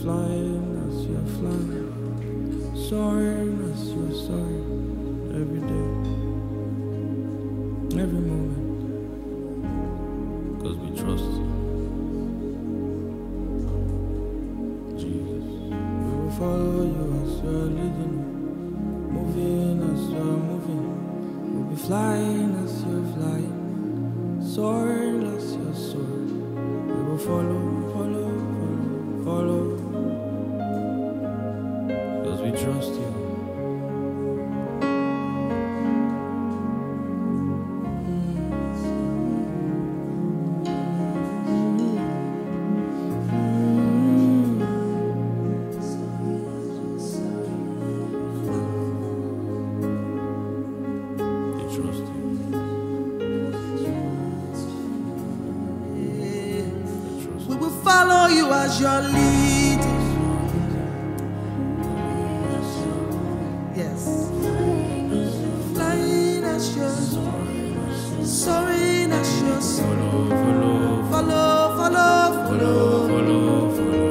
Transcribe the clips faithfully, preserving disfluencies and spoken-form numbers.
flying as you're flying, soaring as you're soaring, every day, every moment, cause we trust you. Jesus, we will follow you as you're leading, moving as you're moving, we'll be flying as you're flying, soaring as you're soaring, we will follow, follow, follow, follow, cause we trust you. Follow you as your lead. Yes. Flying as your soaring as your follow, follow, follow, follow, follow, follow.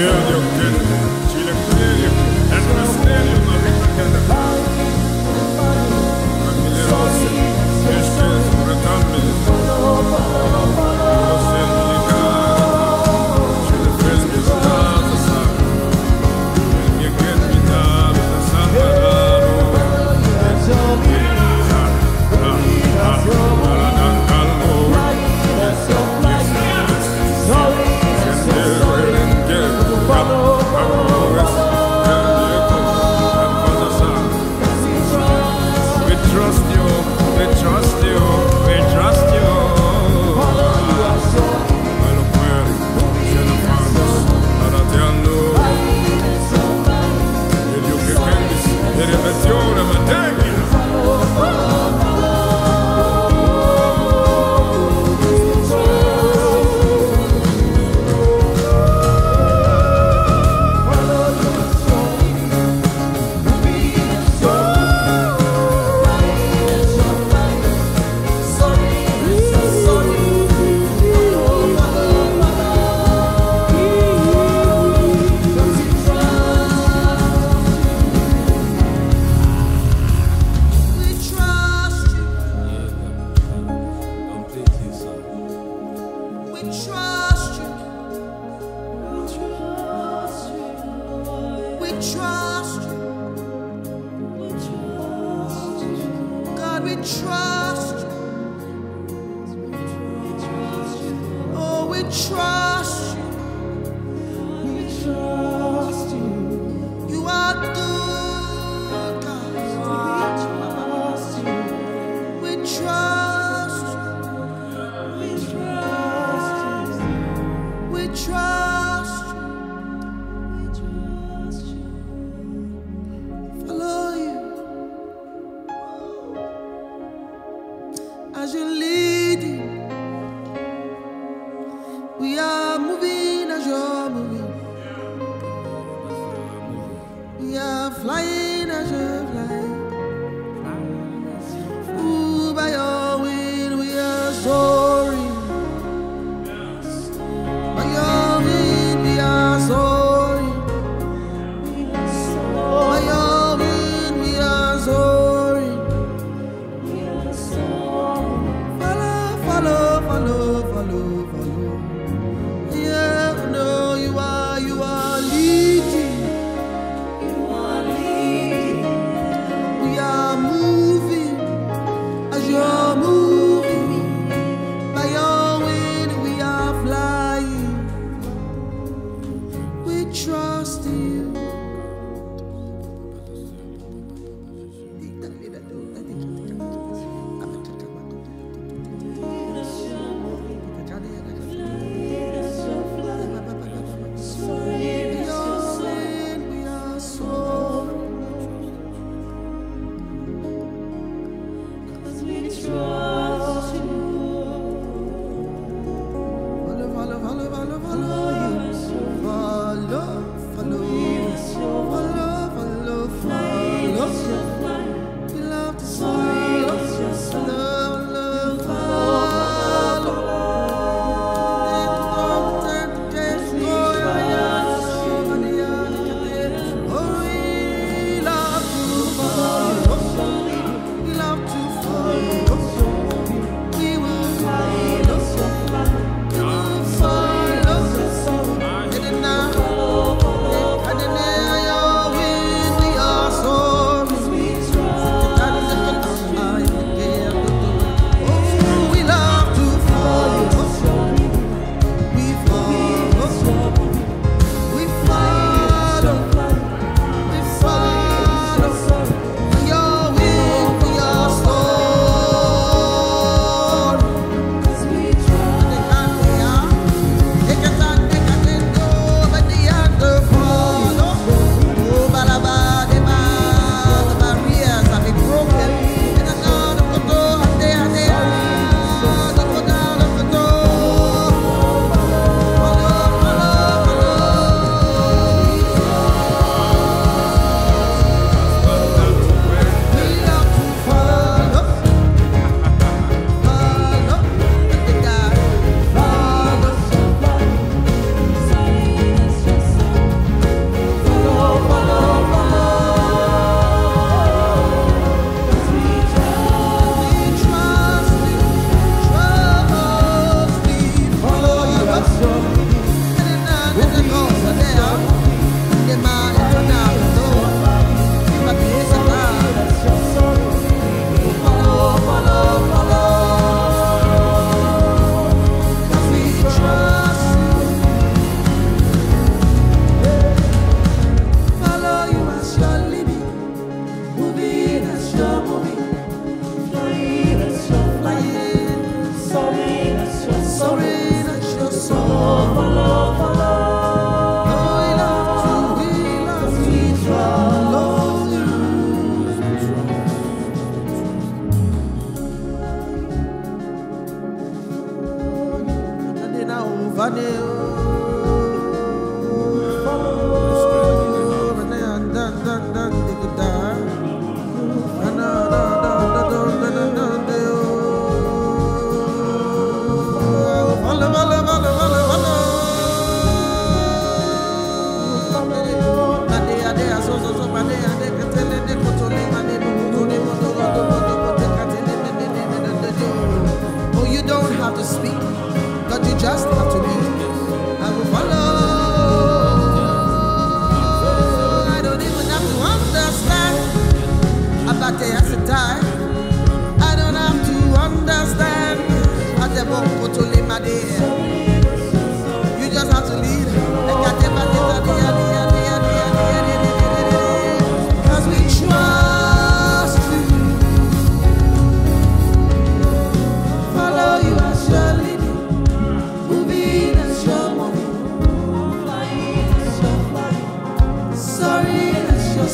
Follow, follow,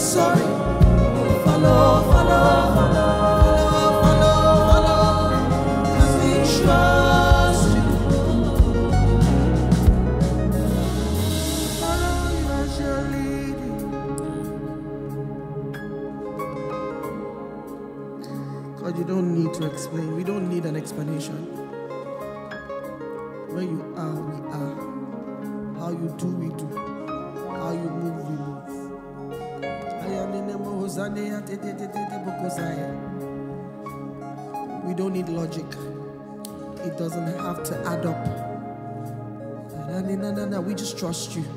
sorry. Follow, follow, follow, follow, follow, 'cause we trust you. Follow you as you're leading. God, you don't need to explain. We don't need an explanation. Where you are, we are. How you do, we do. How you move, we move. We don't need logic. It doesn't have to add up. We just trust you.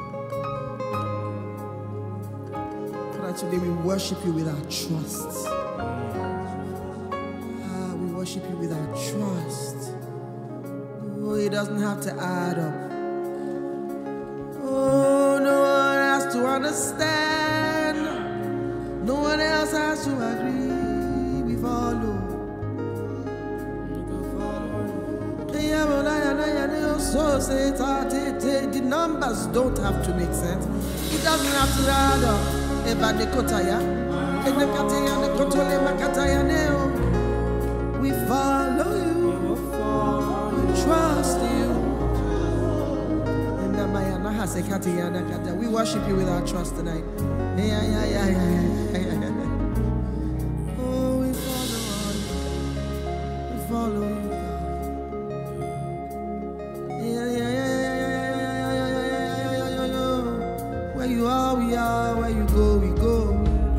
Father, today we worship you with our trust. Ah, we worship you with our trust. Oh, it doesn't have to add up. Oh, no one has to understand. No one else has to agree. We follow. So say the numbers don't have to make sense. It doesn't have to add up. We follow you. We trust you. We worship you with our trust tonight. Yeah, yeah, yeah, yeah, yeah. Oh, we follow you. We follow you. Yeah, yeah, yeah, yeah, yeah, yeah, yeah. Where you are, we are. Where you go, we go.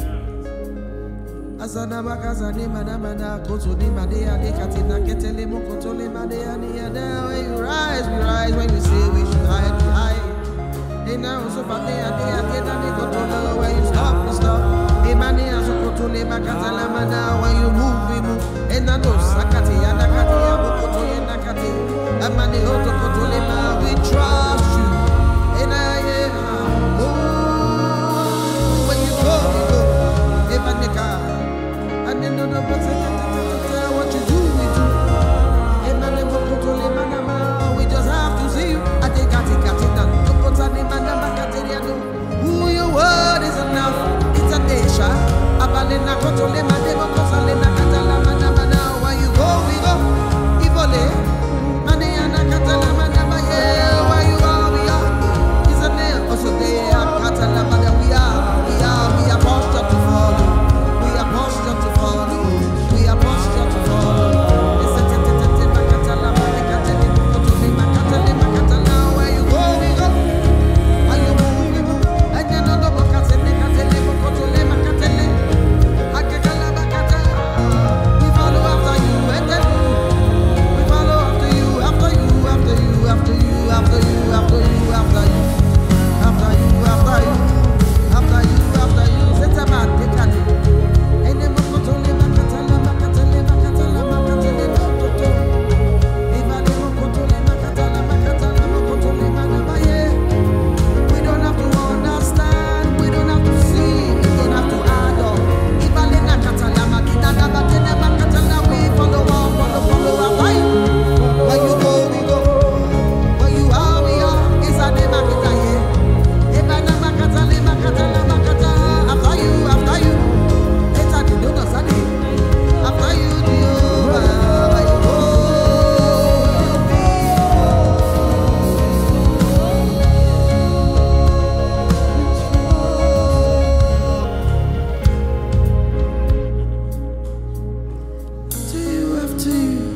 Asana makazani manamana kotoni madea de katina ketele mokotole madea niya. When you rise, we rise. When you say we should hide, we hide. And now so far they are there, they are they control. When you stop, we stop. Emani aso kotole makatala mana. When you move, we move. And now those sakati anda kati abokotole nakati. Amani oto kotole ma. We trust you. And I yeah. Oh, when you go, we go. Emani ka. And then no no what you do, we do. Emani mokotole manama. We just have to see you. I think I think I think that. Who your word is enough. It's a desha. Abalena kotole mademo kosalena katala manamana. Where you go, we go. Ivole. Maniana katala manama. Yeah, where you are, we are. It's a name. Also they are katala mada. We are, we are, we are postured to follow. We are postured to follow. We are postured to follow. It's a tete makatala makatele kotole makatele makatala. Where you go, we go. To you, after you.